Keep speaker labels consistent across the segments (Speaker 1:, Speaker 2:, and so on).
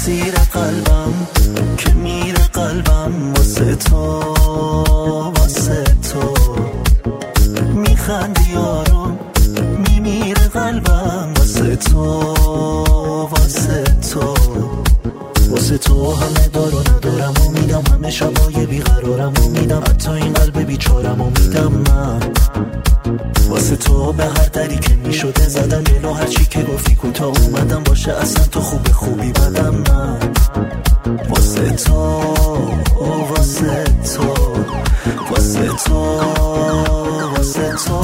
Speaker 1: اسیر قلبم که میره قلبم واسه تو واسه تو میخندی یارم میمیره قلبم واسه تو واسه تو واسه تو همه دارو ندارم و میدم همه شبای بیقرارم و میدم حتی این قلب بیچارم و میدم من واسه تو به هر دری که میشده زدم جلو هرچی که گفتی کوتا اومدم باشه اصلا تو خوبی بدم من واسه تو واسه تو واسه تو واسه تو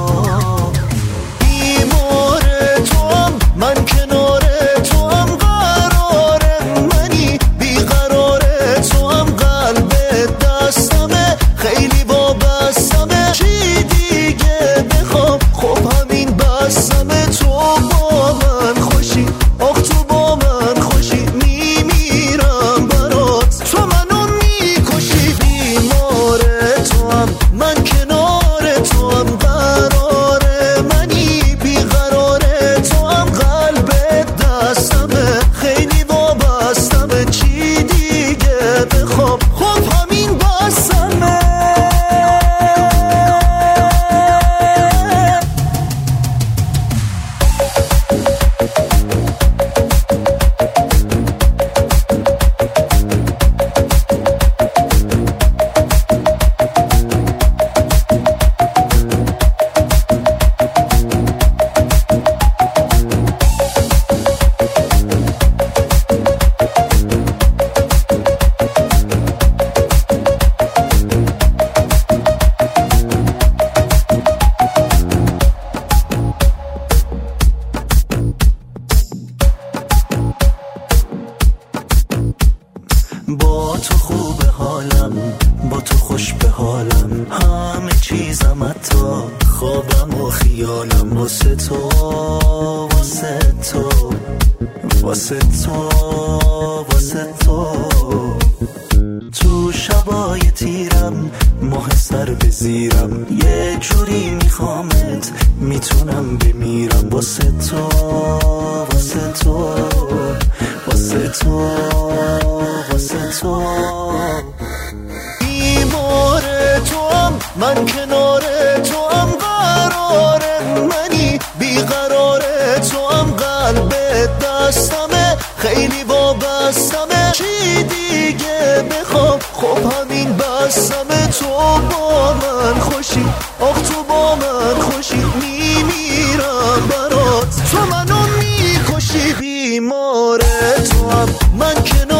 Speaker 1: بیمار توام من کنار توام قرار منی بیقرار توام قلب دستمه خیلی وابستمه چی دیگه بخوام خب همین بستمه تو با من خوشی آخ تو با من خوشی میمیرم برات تو منو میکشی بیمار توام من کنار توام قرار منی بیقرار توام قلب دستمه خیلی وابستمه چی دیگه بخوام خب همین بستمه با تو خوب حالم با تو خوش به حالم همه چیزم حتی خوابم و خیالم واسه تو واسه تو واسه تو واسه تو تو شبای تیرم ماه سر به زیرم یه جوری میخوامت میتونم بمیرم واسه تو واسه تو واسه تو واسه تو بیمار توام من کنار توام قرار منی بیقرار توام قلب دستمه خیلی وابستمه چی دیگه بخوام خب همین بستمه تو با من خوشی آخ تو با من خوشی میمیرم برات تو منو میکشی بیمار توام من کنار